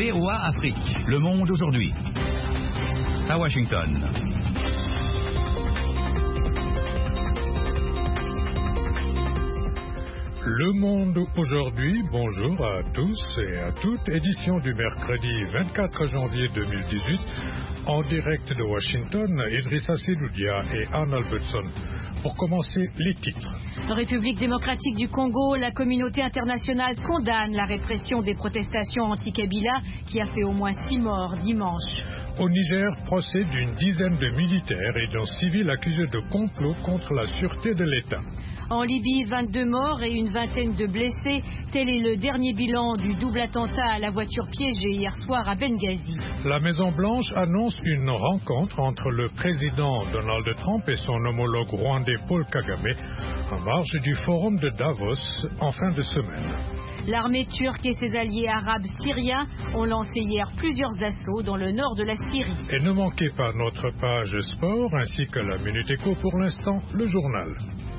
VOA Afrique, Le Monde aujourd'hui. À Washington. Le Monde aujourd'hui, bonjour à tous et à toutes, édition du mercredi 24 janvier 2018, en direct de Washington, Idrissa Seloudia et Anne Albertson. Pour commencer, les titres. République démocratique du Congo, la communauté internationale condamne la répression des protestations anti-Kabila qui a fait au moins 6 morts dimanche. Au Niger, procès d'une dizaine de militaires et d'un civil accusés de complot contre la sûreté de l'État. En Libye, 22 morts et une vingtaine de blessés. Tel est le dernier bilan du double attentat à la voiture piégée hier soir à Benghazi. La Maison-Blanche annonce une rencontre entre le président Donald Trump et son homologue rwandais Paul Kagame en marge du forum de Davos en fin de semaine. L'armée turque et ses alliés arabes syriens ont lancé hier plusieurs assauts dans le nord de la Syrie. Et ne manquez pas notre page sport ainsi que la Minute Éco, pour l'instant, le journal.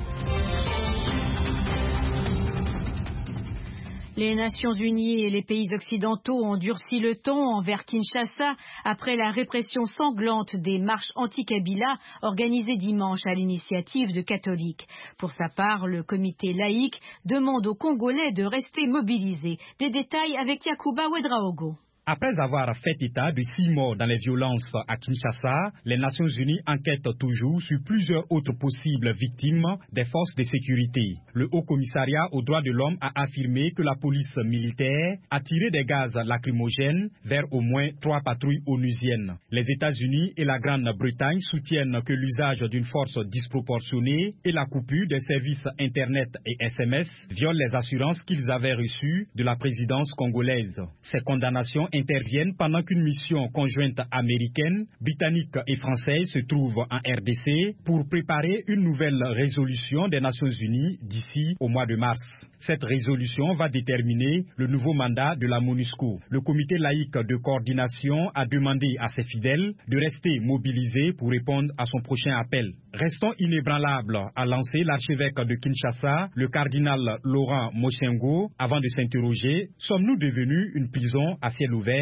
Les Nations Unies et les pays occidentaux ont durci le ton envers Kinshasa après la répression sanglante des marches anti-Kabila organisées dimanche à l'initiative de catholiques. Pour sa part, le comité laïque demande aux Congolais de rester mobilisés. Des détails avec Yacouba Ouedraogo. Après avoir fait état de 6 morts dans les violences à Kinshasa, les Nations Unies enquêtent toujours sur plusieurs autres possibles victimes des forces de sécurité. Le Haut Commissariat aux droits de l'homme a affirmé que la police militaire a tiré des gaz lacrymogènes vers au moins 3 patrouilles onusiennes. Les États-Unis et la Grande-Bretagne soutiennent que l'usage d'une force disproportionnée et la coupure des services Internet et SMS violent les assurances qu'ils avaient reçues de la présidence congolaise. Ces condamnations interviennent pendant qu'une mission conjointe américaine, britannique et française se trouve en RDC pour préparer une nouvelle résolution des Nations Unies d'ici au mois de mars. Cette résolution va déterminer le nouveau mandat de la MONUSCO. Le comité laïque de coordination a demandé à ses fidèles de rester mobilisés pour répondre à son prochain appel. Restons inébranlables, a lancé l'archevêque de Kinshasa, le cardinal Laurent Mochengo, avant de s'interroger: sommes-nous devenus une prison à ciel ouvert?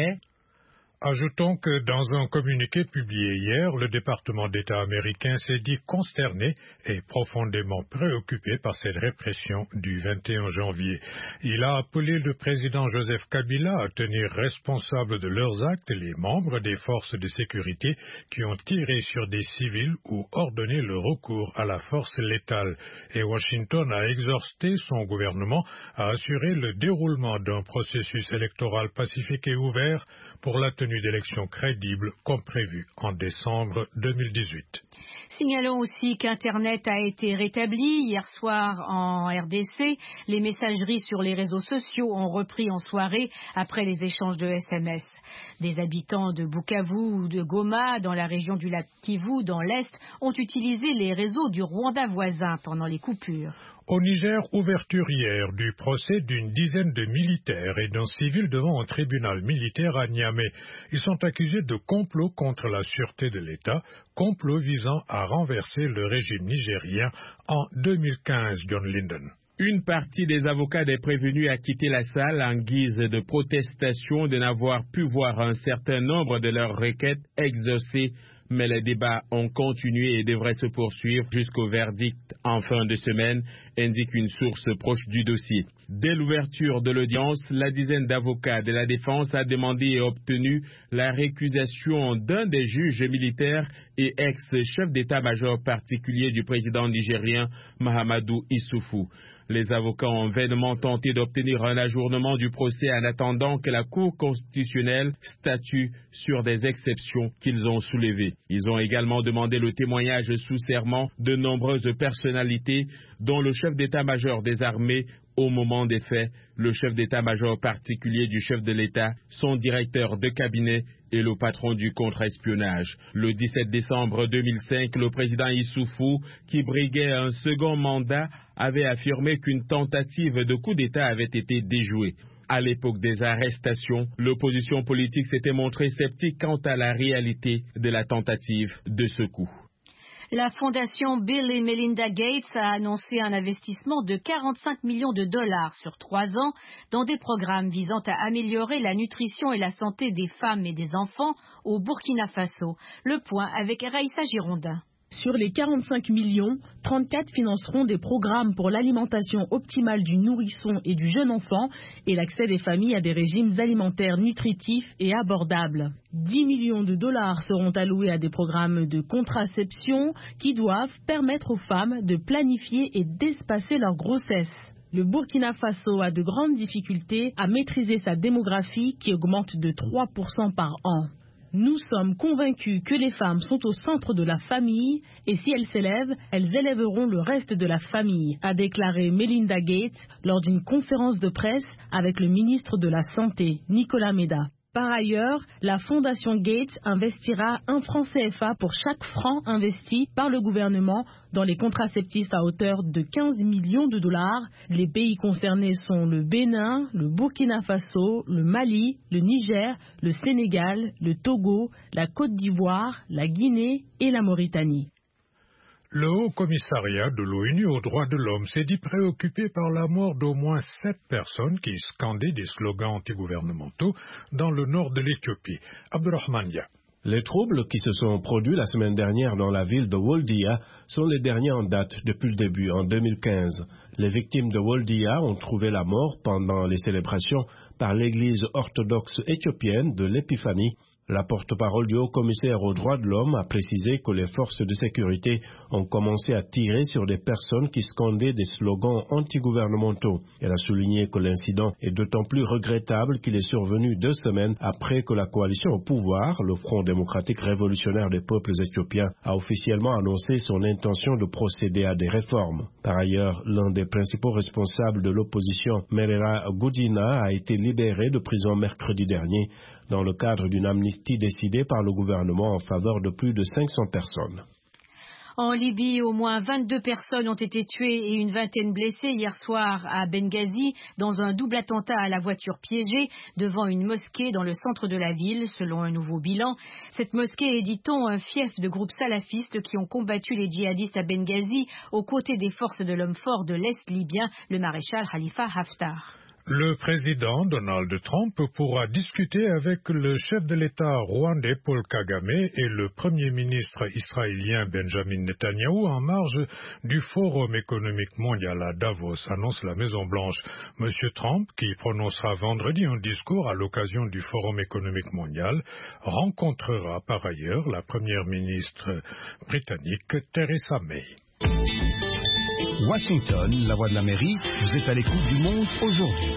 Ajoutons que dans un communiqué publié hier, le département d'État américain s'est dit consterné et profondément préoccupé par cette répression du 21 janvier. Il a appelé le président Joseph Kabila à tenir responsable de leurs actes les membres des forces de sécurité qui ont tiré sur des civils ou ordonné le recours à la force létale. Et Washington a exhorté son gouvernement à assurer le déroulement d'un processus électoral pacifique et ouvert pour la tenue d'élections crédibles comme prévu en décembre 2018. Signalons aussi qu'Internet a été rétabli hier soir en RDC. Les messageries sur les réseaux sociaux ont repris en soirée après les échanges de SMS. Des habitants de Bukavu ou de Goma, dans la région du lac Kivu, dans l'Est, ont utilisé les réseaux du Rwanda voisin pendant les coupures. Au Niger, ouverture hier du procès d'une dizaine de militaires et d'un civil devant un tribunal militaire à Niamey. Ils sont accusés de complot contre la sûreté de l'État, complot visant à renverser le régime nigérien en 2015, John Linden. Une partie des avocats des prévenus a quitté la salle en guise de protestation de n'avoir pu voir un certain nombre de leurs requêtes exaucées, mais les débats ont continué et devraient se poursuivre jusqu'au verdict en fin de semaine, indique une source proche du dossier. Dès l'ouverture de l'audience, la dizaine d'avocats de la défense a demandé et obtenu la récusation d'un des juges militaires et ex-chef d'état-major particulier du président nigérien Mahamadou Issoufou. Les avocats ont vainement tenté d'obtenir un ajournement du procès en attendant que la Cour constitutionnelle statue sur des exceptions qu'ils ont soulevées. Ils ont également demandé le témoignage sous serment de nombreuses personnalités, dont le chef d'état-major des armées au moment des faits, le chef d'état-major particulier du chef de l'État, son directeur de cabinet et le patron du contre-espionnage. Le 17 décembre 2005, le président Issoufou, qui briguait un second mandat, avait affirmé qu'une tentative de coup d'État avait été déjouée. À l'époque des arrestations, l'opposition politique s'était montrée sceptique quant à la réalité de la tentative de ce coup. La fondation Bill et Melinda Gates a annoncé un investissement de 45 millions de dollars sur 3 ans dans des programmes visant à améliorer la nutrition et la santé des femmes et des enfants au Burkina Faso. Le point avec Raïssa Girondin. Sur les 45 millions, 34 financeront des programmes pour l'alimentation optimale du nourrisson et du jeune enfant et l'accès des familles à des régimes alimentaires nutritifs et abordables. 10 millions de dollars seront alloués à des programmes de contraception qui doivent permettre aux femmes de planifier et d'espacer leur grossesse. Le Burkina Faso a de grandes difficultés à maîtriser sa démographie qui augmente de 3% par an. Nous sommes convaincus que les femmes sont au centre de la famille et si elles s'élèvent, elles élèveront le reste de la famille, a déclaré Melinda Gates lors d'une conférence de presse avec le ministre de la Santé, Nicolas Méda. Par ailleurs, la Fondation Gates investira 1 franc CFA pour chaque franc investi par le gouvernement dans les contraceptifs à hauteur de 15 millions de dollars. Les pays concernés sont le Bénin, le Burkina Faso, le Mali, le Niger, le Sénégal, le Togo, la Côte d'Ivoire, la Guinée et la Mauritanie. Le Haut Commissariat de l'ONU aux droits de l'homme s'est dit préoccupé par la mort d'au moins 7 personnes qui scandaient des slogans antigouvernementaux dans le nord de l'Éthiopie. Abdurrahman Dia. Les troubles qui se sont produits la semaine dernière dans la ville de Woldia sont les derniers en date depuis le début, en 2015. Les victimes de Woldia ont trouvé la mort pendant les célébrations par l'église orthodoxe éthiopienne de l'Épiphanie. La porte-parole du haut-commissaire aux droits de l'homme a précisé que les forces de sécurité ont commencé à tirer sur des personnes qui scandaient des slogans antigouvernementaux. Elle a souligné que l'incident est d'autant plus regrettable qu'il est survenu 2 semaines après que la coalition au pouvoir, le Front démocratique révolutionnaire des peuples éthiopiens, a officiellement annoncé son intention de procéder à des réformes. Par ailleurs, l'un des principaux responsables de l'opposition, Merera Gudina, a été libéré de prison mercredi dernier dans le cadre d'une amnistie décidée par le gouvernement en faveur de plus de 500 personnes. En Libye, au moins 22 personnes ont été tuées et une vingtaine blessées hier soir à Benghazi dans un double attentat à la voiture piégée devant une mosquée dans le centre de la ville, selon un nouveau bilan. Cette mosquée est, dit-on, un fief de groupes salafistes qui ont combattu les djihadistes à Benghazi aux côtés des forces de l'homme fort de l'Est libyen, le maréchal Khalifa Haftar. Le président Donald Trump pourra discuter avec le chef de l'État rwandais Paul Kagame et le premier ministre israélien Benjamin Netanyahou en marge du Forum économique mondial à Davos, annonce la Maison-Blanche. Monsieur Trump, qui prononcera vendredi un discours à l'occasion du Forum économique mondial, rencontrera par ailleurs la première ministre britannique Theresa May. Washington, la voix de l'Amérique, vous êtes à l'écoute du monde aujourd'hui.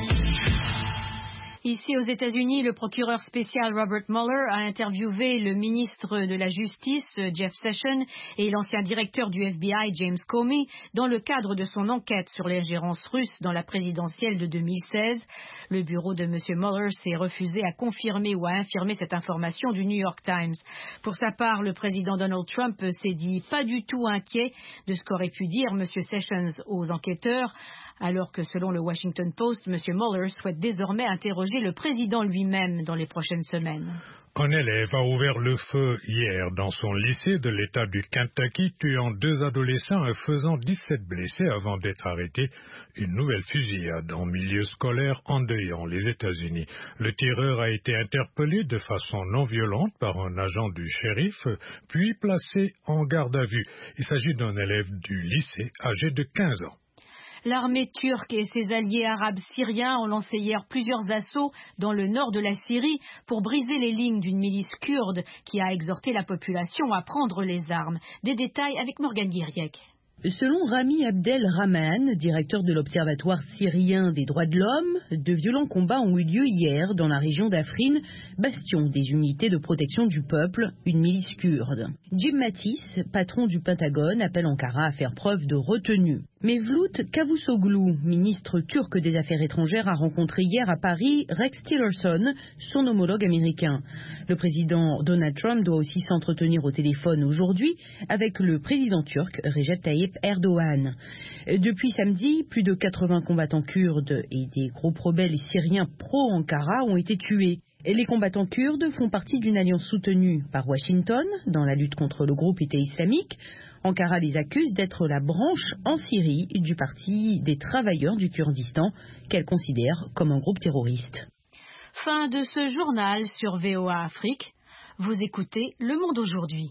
Ici aux États-Unis, le procureur spécial Robert Mueller a interviewé le ministre de la Justice, Jeff Sessions, et l'ancien directeur du FBI, James Comey, dans le cadre de son enquête sur l'ingérence russe dans la présidentielle de 2016. Le bureau de M. Mueller s'est refusé à confirmer ou à infirmer cette information du New York Times. Pour sa part, le président Donald Trump s'est dit pas du tout inquiet de ce qu'aurait pu dire M. Sessions aux enquêteurs, alors que selon le Washington Post, M. Mueller souhaite désormais interroger le président lui-même dans les prochaines semaines. Un élève a ouvert le feu hier dans son lycée de l'État du Kentucky, tuant 2 adolescents et faisant 17 blessés avant d'être arrêté. Une nouvelle fusillade en milieu scolaire endeuillant les États-Unis. Le tireur a été interpellé de façon non violente par un agent du shérif, puis placé en garde à vue. Il s'agit d'un élève du lycée âgé de 15 ans. L'armée turque et ses alliés arabes syriens ont lancé hier plusieurs assauts dans le nord de la Syrie pour briser les lignes d'une milice kurde qui a exhorté la population à prendre les armes. Des détails avec Morgan Guiriec. Selon Rami Abdel Rahman, directeur de l'Observatoire syrien des droits de l'homme, de violents combats ont eu lieu hier dans la région d'Afrin, bastion des unités de protection du peuple, une milice kurde. Jim Mattis, patron du Pentagone, appelle Ankara à faire preuve de retenue. Mevlut Cavusoglu, ministre turc des Affaires étrangères, a rencontré hier à Paris Rex Tillerson, son homologue américain. Le président Donald Trump doit aussi s'entretenir au téléphone aujourd'hui avec le président turc Recep Tayyip Tayyip Erdogan. Depuis samedi, plus de 80 combattants kurdes et des groupes rebelles syriens pro-Ankara ont été tués. Et les combattants kurdes font partie d'une alliance soutenue par Washington dans la lutte contre le groupe État islamique. Ankara les accuse d'être la branche en Syrie du Parti des travailleurs du Kurdistan, qu'elle considère comme un groupe terroriste. Fin de ce journal sur VOA Afrique. Vous écoutez Le Monde aujourd'hui.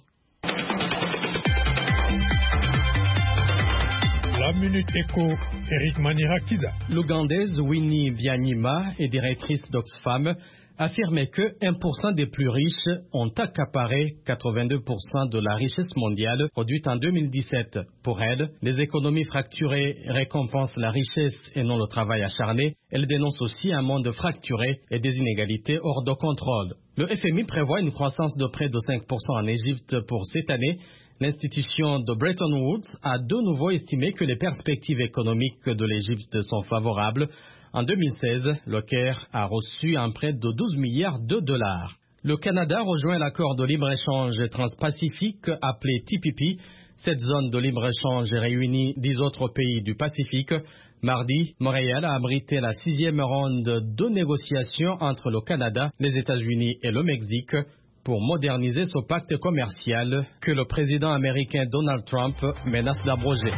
La Minute Éco, Eric Manirakiza. L'Ougandaise Winnie Byanyima et directrice d'Oxfam affirmait que 1% des plus riches ont accaparé 82% de la richesse mondiale produite en 2017. Pour elle, les économies fracturées récompensent la richesse et non le travail acharné. Elle dénonce aussi un monde fracturé et des inégalités hors de contrôle. Le FMI prévoit une croissance de près de 5% en Égypte pour cette année. L'institution de Bretton Woods a de nouveau estimé que les perspectives économiques de l'Égypte sont favorables. En 2016, le Caire a reçu un prêt de 12 milliards de dollars. Le Canada rejoint l'accord de libre-échange transpacifique appelé TPP. Cette zone de libre-échange réunit 10 autres pays du Pacifique. Mardi, Montréal a abrité la 6e ronde de négociations entre le Canada, les États-Unis et le Mexique pour moderniser ce pacte commercial que le président américain Donald Trump menace d'abroger.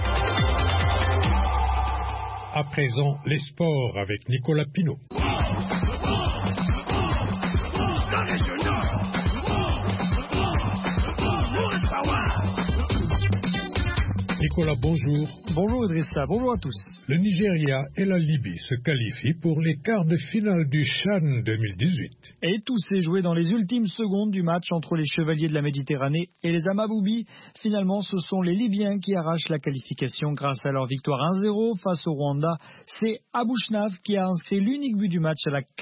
À présent, les sports avec Nicolas Pinault. Nicolas, bonjour. Bonjour Idrissa, bonjour à tous. Le Nigeria et la Libye se qualifient pour les quarts de finale du CHAN 2018. Et tout s'est joué dans les ultimes secondes du match entre les Chevaliers de la Méditerranée et les Amaboubis. Finalement, ce sont les Libyens qui arrachent la qualification grâce à leur victoire 1-0 face au Rwanda. C'est Abouchnaf qui a inscrit l'unique but du match à la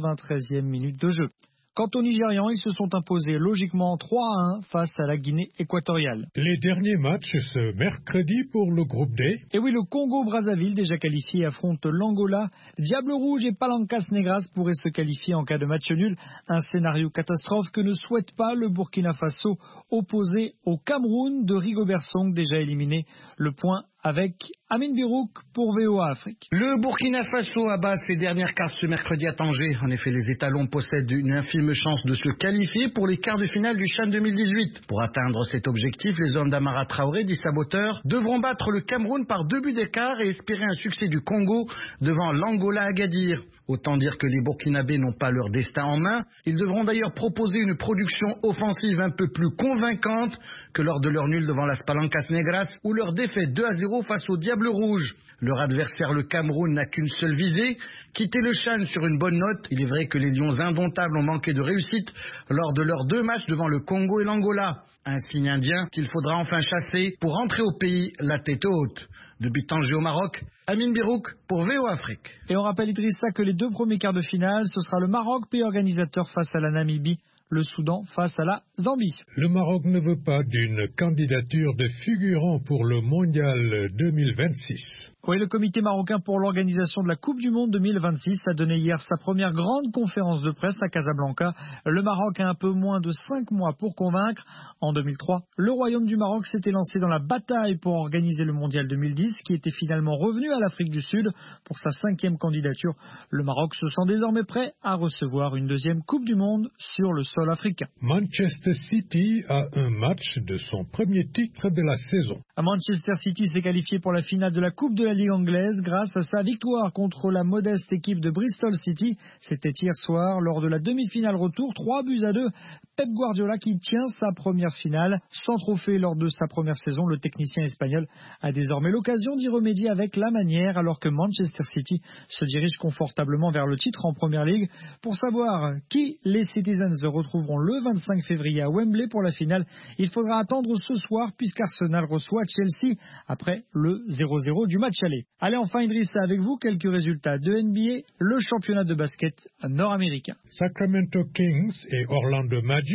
93e minute de jeu. Quant aux Nigérians, ils se sont imposés logiquement 3-1 face à la Guinée équatoriale. Les derniers matchs ce mercredi pour le groupe D. Et oui, le Congo-Brazzaville, déjà qualifié, affronte l'Angola. Diable Rouge et Palancas Negras pourraient se qualifier en cas de match nul. Un scénario catastrophe que ne souhaite pas le Burkina Faso, opposé au Cameroun de Rigobert Song, déjà éliminé. Le point avec Amin Birouk pour VOA Afrique. Le Burkina Faso abat ses dernières cartes ce mercredi à Tanger. En effet, les étalons possèdent une infime chance de se qualifier pour les quarts de finale du CHAN 2018. Pour atteindre cet objectif, les hommes d'Amara Traoré, dit saboteur, devront battre le Cameroun par 2 buts d'écart et espérer un succès du Congo devant l'Angola à Agadir. Autant dire que les Burkinabés n'ont pas leur destin en main. Ils devront d'ailleurs proposer une production offensive un peu plus convaincante que lors de leur nul devant las Palancas Negras ou leur défaite 2-0 face au Diable Rouge. Leur adversaire, le Cameroun, n'a qu'une seule visée, quitter le CHAN sur une bonne note. Il est vrai que les Lions indomptables ont manqué de réussite lors de leurs 2 matchs devant le Congo et l'Angola. Un signe indien qu'il faudra enfin chasser pour rentrer au pays la tête haute. Depuis Tanger au Maroc, Amin Birouk pour VOA Afrique. Et on rappelle Idrissa que les 2 premiers quarts de finale, ce sera le Maroc, pays organisateur face à la Namibie, le Soudan face à la Zambie. Le Maroc ne veut pas d'une candidature de figurant pour le Mondial 2026. Oui, le comité marocain pour l'organisation de la Coupe du Monde 2026 a donné hier sa première grande conférence de presse à Casablanca. Le Maroc a un peu moins de 5 mois pour convaincre. En 2003, le Royaume du Maroc s'était lancé dans la bataille pour organiser le Mondial 2010, qui était finalement revenu à l'Afrique du Sud pour sa 5e candidature. Le Maroc se sent désormais prêt à recevoir une 2e Coupe du Monde sur le sol africain. Manchester City a un match de son premier titre de la saison. Manchester City s'est qualifié pour la finale de la Coupe de la Ligue anglaise grâce à sa victoire contre la modeste équipe de Bristol City. C'était hier soir lors de la demi-finale retour, 3-2. Pep Guardiola qui tient sa première finale sans trophée lors de sa première saison. Le technicien espagnol a désormais l'occasion d'y remédier avec la manière alors que Manchester City se dirige confortablement vers le titre en Premier League. Pour savoir qui les Citizens retrouveront le 25 février à Wembley pour la finale, il faudra attendre ce soir puisqu'Arsenal reçoit Chelsea après le 0-0 du match aller. Allez, enfin Idrissa, avec vous quelques résultats de NBA, le championnat de basket nord-américain. Sacramento Kings et Orlando Magic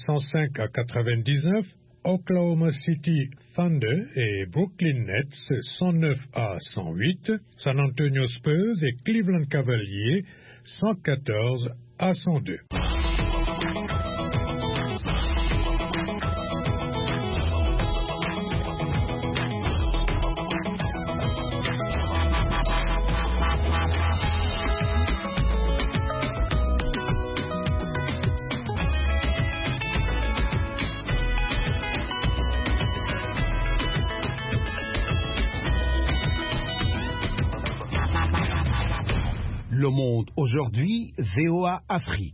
105-99, Oklahoma City Thunder et Brooklyn Nets 109-108, San Antonio Spurs et Cleveland Cavaliers 114-102. Le Monde aujourd'hui, VOA Afrique.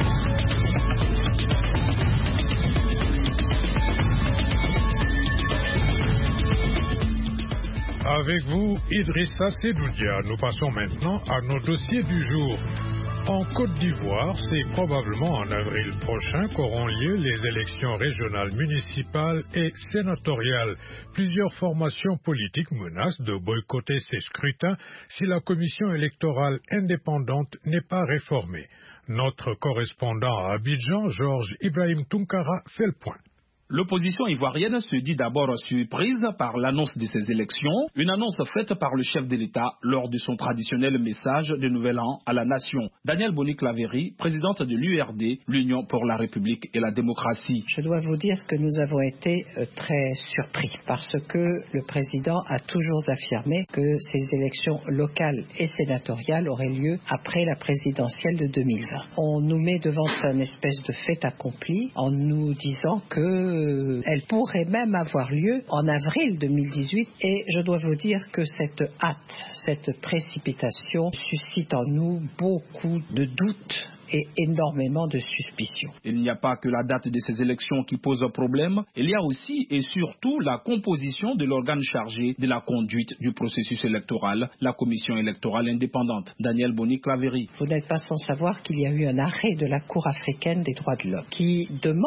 Avec vous, Idrissa Sedoudia. Nous passons maintenant à nos dossiers du jour. En Côte d'Ivoire, c'est probablement en avril prochain qu'auront lieu les élections régionales, municipales et sénatoriales. Plusieurs formations politiques menacent de boycotter ces scrutins si la commission électorale indépendante n'est pas réformée. Notre correspondant à Abidjan, Georges Ibrahim Tunkara, fait le point. L'opposition ivoirienne se dit d'abord surprise par l'annonce de ces élections, une annonce faite par le chef de l'État lors de son traditionnel message de Nouvel An à la nation. Daniel Boni-Claverie, présidente de l'URD, l'Union pour la République et la démocratie. Je dois vous dire que nous avons été très surpris parce que le président a toujours affirmé que ces élections locales et sénatoriales auraient lieu après la présidentielle de 2020. On nous met devant une espèce de fait accompli en nous disant que elle pourrait même avoir lieu en avril 2018 et je dois vous dire que cette hâte, cette précipitation suscite en nous beaucoup de doutes et énormément de suspicions. Il n'y a pas que la date de ces élections qui pose problème, il y a aussi et surtout la composition de l'organe chargé de la conduite du processus électoral, la commission électorale indépendante. Daniel Boni-Claverie. Vous n'êtes pas sans savoir qu'il y a eu un arrêt de la Cour africaine des droits de l'homme qui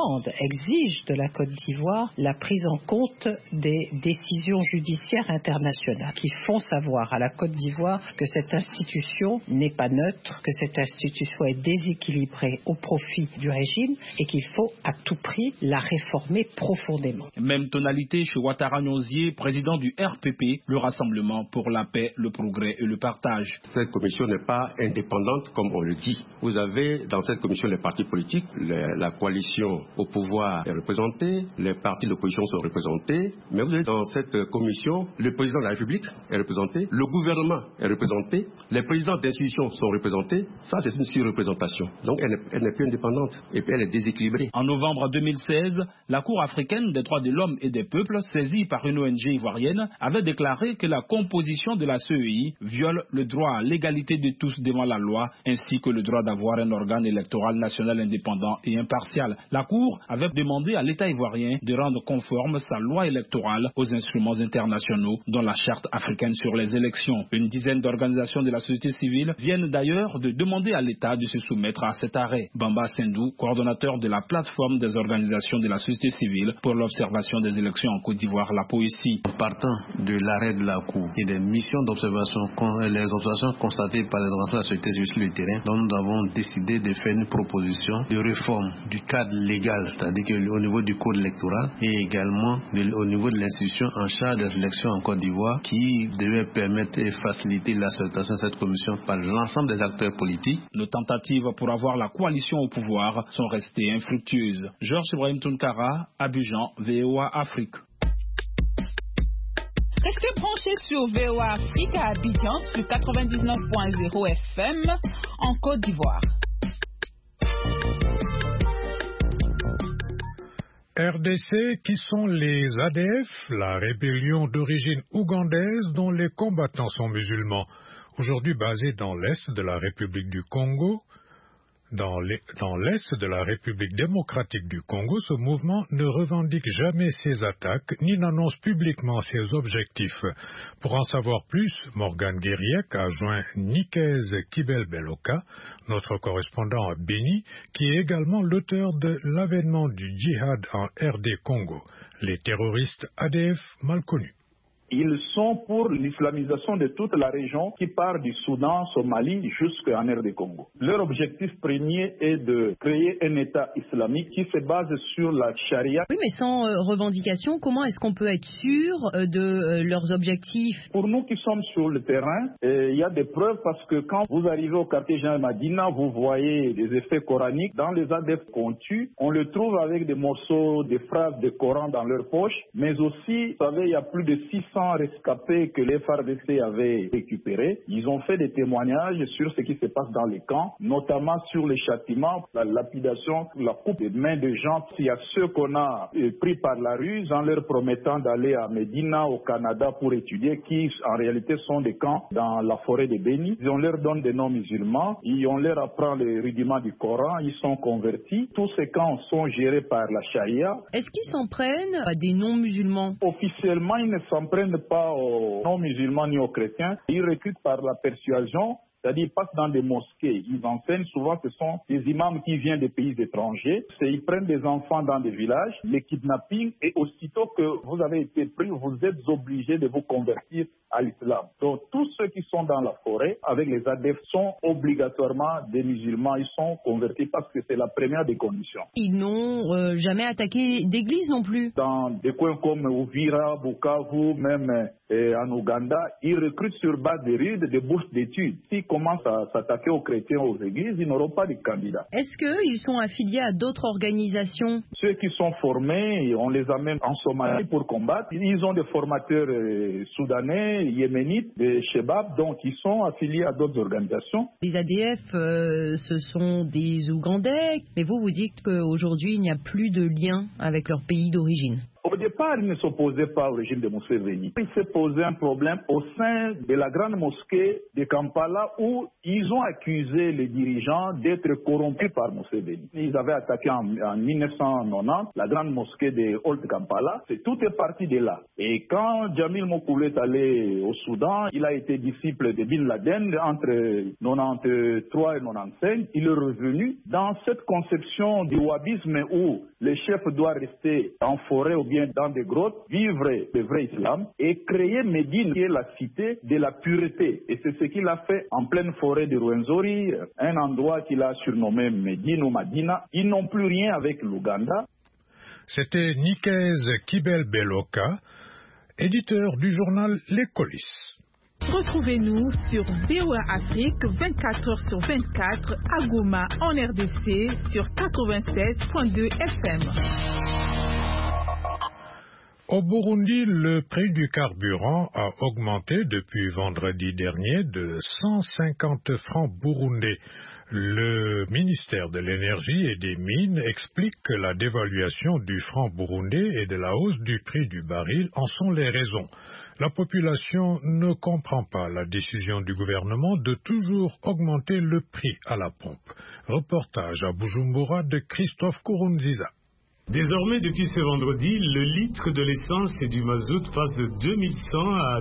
exige de la Côte d'Ivoire la prise en compte des décisions judiciaires internationales qui font savoir à la Côte d'Ivoire que cette institution n'est pas neutre, que cette institution est déséquilibrée au profit du régime et qu'il faut à tout prix la réformer profondément. Même tonalité chez Ouattara Nyozié, président du RPP, le Rassemblement pour la paix, le progrès et le partage. Cette commission n'est pas indépendante comme on le dit. Vous avez dans cette commission les partis politiques, la coalition au pouvoir est représentée, les partis d'opposition sont représentés, mais vous avez dans cette commission le président de la République est représenté, le gouvernement est représenté, les présidents d'institutions sont représentés. Ça, c'est une surreprésentation. Donc elle n'est plus indépendante et puis elle est déséquilibrée. En novembre 2016, la Cour africaine des droits de l'homme et des peuples, saisie par une ONG ivoirienne, avait déclaré que la composition de la CEI viole le droit à l'égalité de tous devant la loi, ainsi que le droit d'avoir un organe électoral national indépendant et impartial. La Cour avait demandé à l'État ivoirien de rendre conforme sa loi électorale aux instruments internationaux, dont la Charte africaine sur les élections. Une dizaine d'organisations de la société civile viennent d'ailleurs de demander à l'État de se soumettre à cet arrêt. Bamba Sendou, coordonnateur de la plateforme des organisations de la société civile pour l'observation des élections en Côte d'Ivoire, la Poésie. Partant de l'arrêt de la Cour et des missions d'observation, les observations constatées par les organisations de la société civile sur le terrain, donc nous avons décidé de faire une proposition de réforme du cadre légal, c'est-à-dire qu'au niveau du code électoral et également au niveau de l'institution en charge des élections en Côte d'Ivoire qui devait permettre et faciliter l'acceptation de cette commission par l'ensemble des acteurs politiques. Nos tentatives pour avoir la coalition au pouvoir sont restées infructueuses. Georges Ibrahim Tunkara, Abidjan, VOA Afrique. Restez branchés sur VOA Afrique à Abidjan sur 99.0 FM en Côte d'Ivoire. RDC, qui sont les ADF, la rébellion d'origine ougandaise dont les combattants sont musulmans, aujourd'hui basés dans l'est de la République du Congo. Dans l'est de la République démocratique du Congo, ce mouvement ne revendique jamais ses attaques ni n'annonce publiquement ses objectifs. Pour en savoir plus, Morgane Guériec a joint Nikez Kibel-Beloka, notre correspondant à Béni, qui est également l'auteur de l'avènement du djihad en RD Congo, les terroristes ADF mal connus. Ils sont pour l'islamisation de toute la région qui part du Soudan, Somalie jusqu'en RD Congo. Leur objectif premier est de créer un État islamique qui se base sur la charia. Oui, mais sans revendication, comment est-ce qu'on peut être sûr de leurs objectifs? Pour nous qui sommes sur le terrain, il y a des preuves parce que quand vous arrivez au quartier Jean Madina, vous voyez des effets coraniques. Dans les ADF qu'on tue, on le trouve avec des morceaux, des phrases de Coran dans leur poche, mais aussi, vous savez, il y a plus de 600 200 rescapés que les FARDC avaient récupérés. Ils ont fait des témoignages sur ce qui se passe dans les camps, notamment sur les châtiments, la lapidation, la coupe des mains de gens. Il y a ceux qu'on a pris par la ruse en leur promettant d'aller à Médina, au Canada, pour étudier, qui en réalité sont des camps dans la forêt de Béni. On leur donne des noms musulmans, on leur apprend les rudiments du Coran, ils sont convertis. Tous ces camps sont gérés par la charia. Est-ce qu'ils s'en prennent à des non-musulmans? Officiellement, ils ne s'en prennent pas aux non-musulmans ni aux chrétiens. Ils recrutent par la persuasion. C'est-à-dire, ils passent dans des mosquées. Ils enseignent, souvent, ce sont des imams qui viennent des pays étrangers. Ils prennent des enfants dans des villages, les kidnappings, et aussitôt que vous avez été pris, vous êtes obligés de vous convertir à l'islam. Donc, tous ceux qui sont dans la forêt, avec les adeptes, sont obligatoirement des musulmans. Ils sont convertis parce que c'est la première des conditions. Ils n'ont jamais attaqué d'église non plus. Dans des coins comme Uvira, Bukavu, même en Ouganda, ils recrutent sur base des rides, des bourses d'études. S'ils commencent à s'attaquer aux chrétiens, aux églises, ils n'auront pas de candidats. Est-ce qu'ils sont affiliés à d'autres organisations? Ceux qui sont formés, on les amène en Somalie pour combattre. Ils ont des formateurs soudanais, yéménites, des Chebab, donc ils sont affiliés à d'autres organisations. Les ADF, ce sont des Ougandais, mais vous dites qu'aujourd'hui, il n'y a plus de lien avec leur pays d'origine. Au départ, ils ne s'opposaient pas au régime de Museveni. Il s'est posé un problème au sein de la grande mosquée de Kampala où ils ont accusé les dirigeants d'être corrompus par Museveni. Ils avaient attaqué en 1990 la grande mosquée de Old Kampala. Tout est parti de là. Et quand Jamil Mokoulou est allé au Soudan, il a été disciple de Bin Laden entre 93 et 95. Il est revenu dans cette conception du wahhabisme où le chef doit rester en forêt ou bien dans des grottes, vivre le vrai islam et créer Médine qui est la cité de la pureté. Et c'est ce qu'il a fait en pleine forêt de Rwenzori, un endroit qu'il a surnommé Médine ou Madina. Ils n'ont plus rien avec l'Ouganda. C'était Nikez Kibel-Beloka, éditeur du journal L'Écolis. Retrouvez-nous sur VOA Afrique 24h/24 à Goma en RDC sur 96.2 FM. Au Burundi, le prix du carburant a augmenté depuis vendredi dernier de 150 francs burundais. Le ministère de l'Énergie et des Mines explique que la dévaluation du franc burundais et de la hausse du prix du baril en sont les raisons. La population ne comprend pas la décision du gouvernement de toujours augmenter le prix à la pompe. Reportage à Bujumbura de Christophe Kourounziza. Désormais, depuis ce vendredi, le litre de l'essence et du mazout passe de 2100 à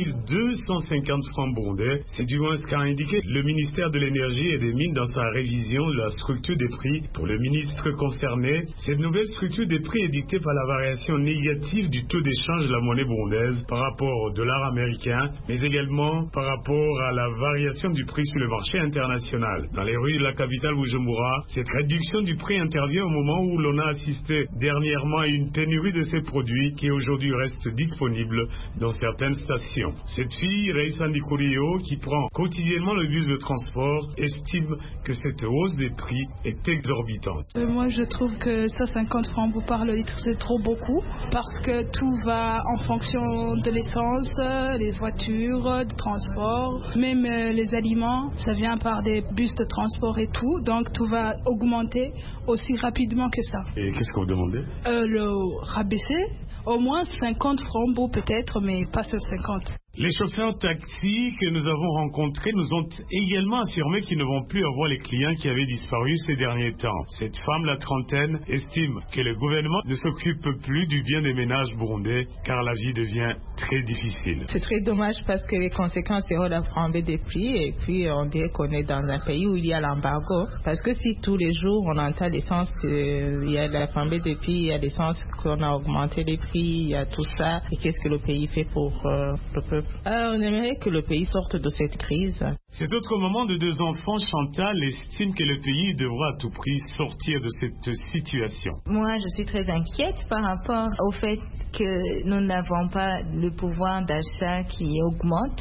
2250 francs burundais. C'est du moins ce qu'a indiqué le ministère de l'Énergie et des Mines dans sa révision de la structure des prix. Pour le ministre concerné, cette nouvelle structure des prix est dictée par la variation négative du taux d'échange de la monnaie burundaise par rapport au dollar américain, mais également par rapport à la variation du prix sur le marché international. Dans les rues de la capitale Bujumbura, cette réduction du prix intervient au moment où l'on a assisté dernièrement à une pénurie de ces produits qui aujourd'hui restent disponibles dans certaines stations. Cette fille, Reissa Ndikurio, qui prend quotidiennement le bus de transport, estime que cette hausse des prix est exorbitante. Moi, je trouve que 150 francs par le litre, c'est trop beaucoup parce que tout va en fonction de l'essence, les voitures, de transport, même les aliments, ça vient par des bus de transport et tout, donc tout va augmenter aussi rapidement que ça. Et qu'est-ce que vous demandez? Le rabaisser, au moins 50 francs peut-être, mais pas 150. Les chauffeurs taxi que nous avons rencontrés nous ont également affirmé qu'ils ne vont plus avoir les clients qui avaient disparu ces derniers temps. Cette femme, la trentaine, estime que le gouvernement ne s'occupe plus du bien des ménages burundais car la vie devient très difficile. C'est très dommage parce que les conséquences seront la flambée des prix et puis on dirait qu'on est dans un pays où il y a l'embargo. Parce que si tous les jours on entend l'essence, il y a la flambée des prix, il y a l'essence qu'on a augmenté les prix, il y a tout ça. Et qu'est-ce que le pays fait pour le peuple? On aimerait que le pays sorte de cette crise. Cet autre moment de deux enfants, Chantal estime que le pays devra à tout prix sortir de cette situation. Moi, je suis très inquiète par rapport au fait que nous n'avons pas le pouvoir d'achat qui augmente.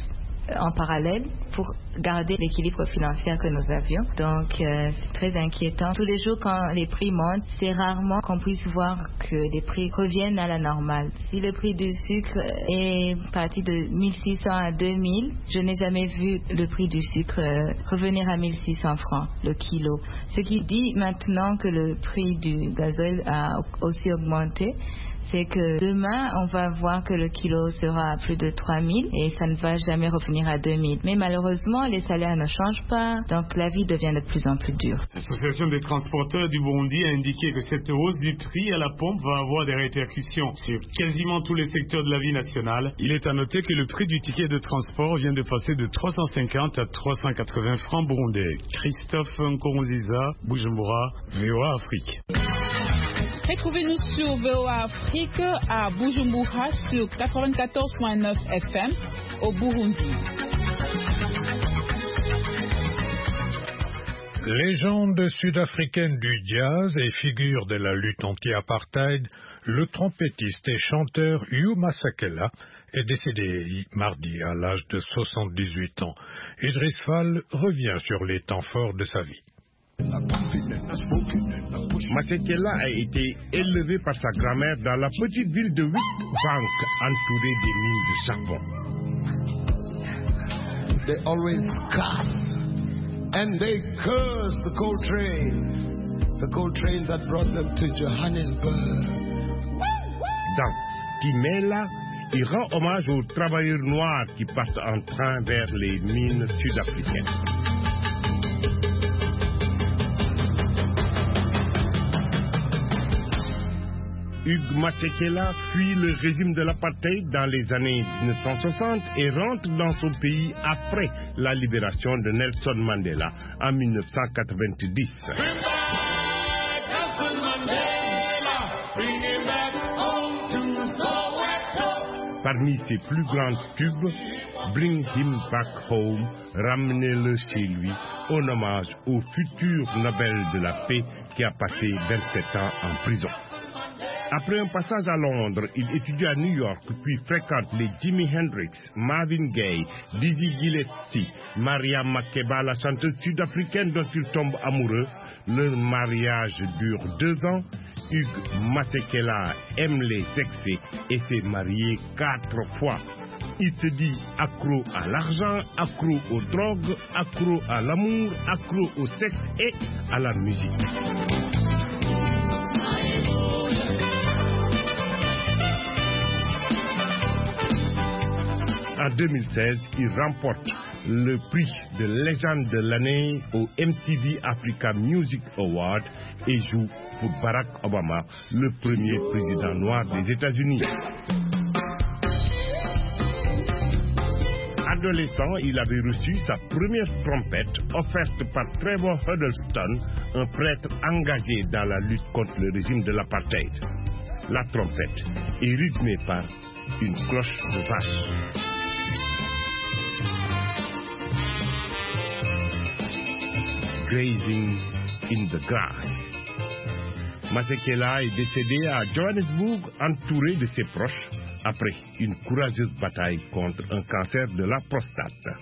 en parallèle pour garder l'équilibre financier que nous avions. Donc c'est très inquiétant. Tous les jours quand les prix montent, c'est rarement qu'on puisse voir que les prix reviennent à la normale. Si le prix du sucre est parti de 1600 à 2000, je n'ai jamais vu le prix du sucre revenir à 1600 francs le kilo. Ce qui dit maintenant que le prix du gasoil a aussi augmenté, c'est que demain, on va voir que le kilo sera à plus de 3000 et ça ne va jamais revenir à 2000. Mais malheureusement, les salaires ne changent pas, donc la vie devient de plus en plus dure. L'Association des transporteurs du Burundi a indiqué que cette hausse du prix à la pompe va avoir des répercussions sur quasiment tous les secteurs de la vie nationale. Il est à noter que le prix du ticket de transport vient de passer de 350 à 380 francs burundais. Christophe Nkurunziza, Bujumbura, VOA Afrique. Retrouvez-nous sur VOA Afrique à Bujumbura sur 94.9 FM au Burundi. Légende sud-africaine du jazz et figure de la lutte anti-apartheid, le trompettiste et chanteur Hugh Masekela est décédé mardi à l'âge de 78 ans. Idriss Fall revient sur les temps forts de sa vie. Masekela a été élevé par sa grand-mère dans la petite ville de Witbank, entourée des mines de charbon. They always cast and they cursed the coal train that brought them to Johannesburg. Dans Timela, il rend hommage aux travailleurs noirs qui partent en train vers les mines sud-africaines. Hugh Masekela fuit le régime de l'apartheid dans les années 1960 et rentre dans son pays après la libération de Nelson Mandela en 1990. Parmi ses plus grands tubes, Bring Him Back Home, ramenez-le chez lui, en hommage au futur Nobel de la paix qui a passé 27 ans en prison. Après un passage à Londres, il étudie à New York, puis fréquente les Jimi Hendrix, Marvin Gaye, Dizzy Gillespie, Maria Makeba, la chanteuse sud-africaine dont il tombe amoureux. Leur mariage dure 2 ans. Hugh Masekela aime les excès et s'est marié 4 fois. Il se dit accro à l'argent, accro aux drogues, accro à l'amour, accro au sexe et à la musique. En 2016, il remporte le prix de légende de l'année au MTV Africa Music Award et joue pour Barack Obama, le premier président noir des États-Unis. Adolescent, il avait reçu sa première trompette offerte par Trevor Huddleston, un prêtre engagé dans la lutte contre le régime de l'apartheid. La trompette est rythmée par une cloche de vache. Grazing in the grass. Masekela est décédé à Johannesburg entouré de ses proches après une courageuse bataille contre un cancer de la prostate.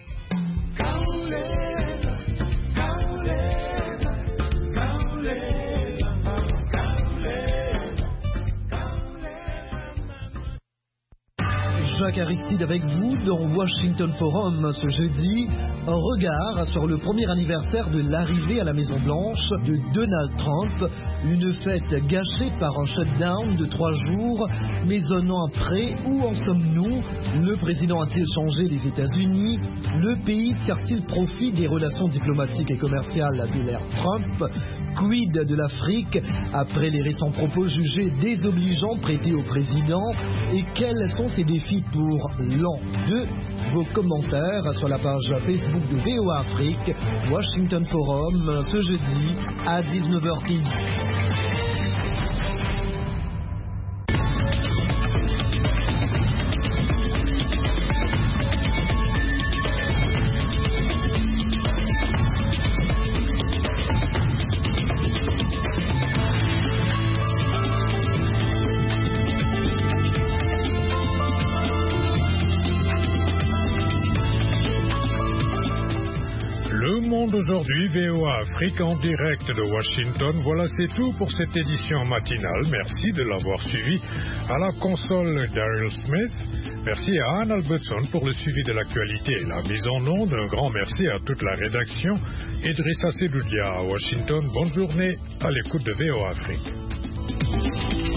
Jacques Aristide avec vous dans Washington Forum ce jeudi. Un regard sur le premier anniversaire de l'arrivée à la Maison-Blanche de Donald Trump. Une fête gâchée par un shutdown de 3 jours. Mais un an après, où en sommes-nous? Le président a-t-il changé les États-Unis? Le pays tire-t-il profit des relations diplomatiques et commerciales de l'ère Trump? Quid de l'Afrique après les récents propos jugés désobligeants prêtés au président? Et quels sont ses défis pour l'an 2? Vos commentaires sur la page Facebook de VOA Afrique, Washington Forum, ce jeudi à 19h15. aujourd'hui, VOA Afrique en direct de Washington. Voilà, c'est tout pour cette édition matinale. Merci de l'avoir suivi. À la console, Daryl Smith. Merci à Anne Albertson pour le suivi de l'actualité et la mise en onde. Un grand merci à toute la rédaction. Idrissa Sedoudia à Washington. Bonne journée à l'écoute de VOA Afrique.